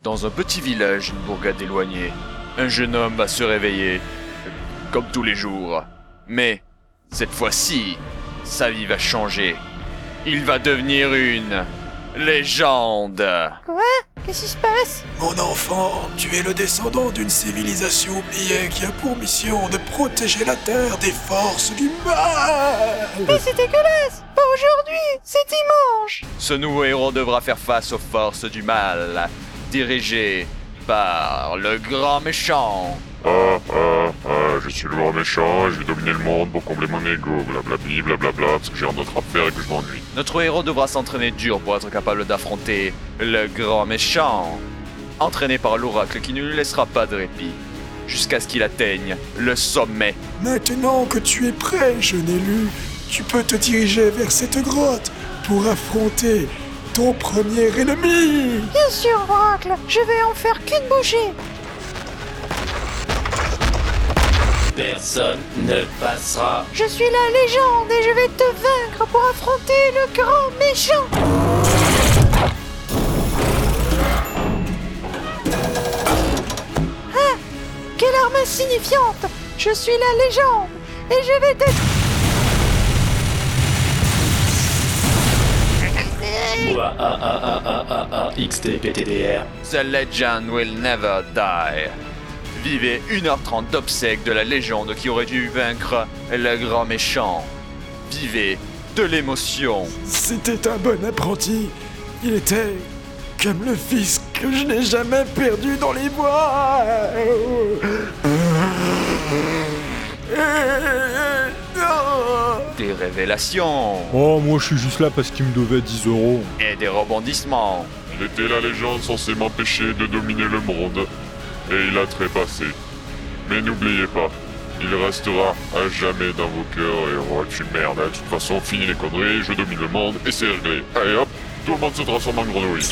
Dans un petit village d'une bourgade éloignée, un jeune homme va se réveiller, comme tous les jours. Mais, cette fois-ci, sa vie va changer. Il va devenir une légende. Quoi? Qu'est-ce qui se passe? Mon enfant, tu es le descendant d'une civilisation oubliée qui a pour mission de protéger la Terre des forces du mal. Mais c'est dégueulasse! Pas aujourd'hui! C'est dimanche! Ce nouveau héros devra faire face aux forces du mal, dirigé par le grand méchant. Je suis le grand méchant et je vais dominer le monde pour combler mon ego, blablabli, blablabla, parce que j'ai un autre à faire et que je m'ennuie. Notre héros devra s'entraîner dur pour être capable d'affronter le grand méchant. Entraîné par l'oracle qui ne lui laissera pas de répit, jusqu'à ce qu'il atteigne le sommet. Maintenant que tu es prêt, jeune élu, tu peux te diriger vers cette grotte pour affronter ton premier ennemi. Bien sûr, Oracle! Je vais en faire qu'une bouchée! Personne ne passera. Je suis la légende et je vais te vaincre pour affronter le grand méchant! Ah! Quelle arme insignifiante! Je suis la légende et je vais te... XTPTDR. The legend will never die. Vivez 1h30 d'obsèques de la légende qui aurait dû vaincre le grand méchant. Vivez de l'émotion. C'était un bon apprenti. Il était comme le fils que je n'ai jamais perdu dans les bois. Des révélations Oh, moi je suis juste là parce qu'il me devait 10 €. et des rebondissements. Il était la légende censée m'empêcher de dominer le monde. Et il a trépassé. Mais n'oubliez pas, il restera à jamais dans vos cœurs et oh tu merde, de toute façon fini les conneries, je domine le monde et c'est réglé. Allez hop, tout le monde se transforme en grenouille.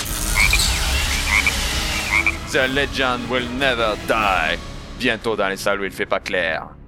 The legend will never die. Bientôt dans les salles où il fait pas clair.